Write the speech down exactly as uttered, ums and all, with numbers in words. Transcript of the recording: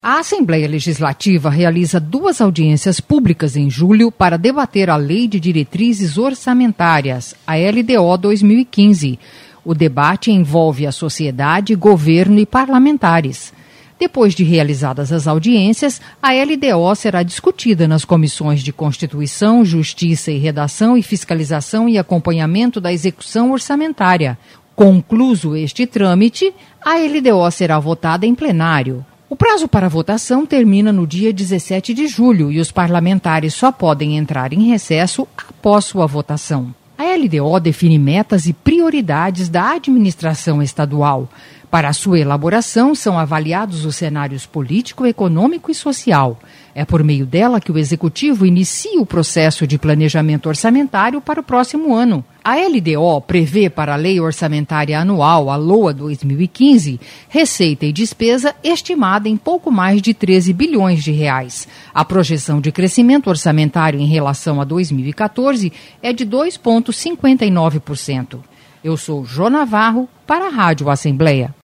A Assembleia Legislativa realiza duas audiências públicas em julho para debater a Lei de Diretrizes Orçamentárias, a L D O dois mil e quinze. O debate envolve a sociedade, governo e parlamentares. Depois de realizadas as audiências, a L D O será discutida nas comissões de Constituição, Justiça e Redação e Fiscalização e Acompanhamento da Execução Orçamentária. Concluso este trâmite, a L D O será votada em plenário. O prazo para votação termina no dia dezessete de julho e os parlamentares só podem entrar em recesso após sua votação. A L D O define metas e prioridades da administração estadual. Para sua elaboração, são avaliados os cenários político, econômico e social. É por meio dela que o Executivo inicia o processo de planejamento orçamentário para o próximo ano. A L D O prevê para a Lei Orçamentária Anual, a LOA dois mil e quinze, receita e despesa estimada em pouco mais de treze bilhões de reais. A projeção de crescimento orçamentário em relação a dois mil e quatorze é de dois vírgula cinquenta e nove por cento. Eu sou Jô Navarro para a Rádio Assembleia.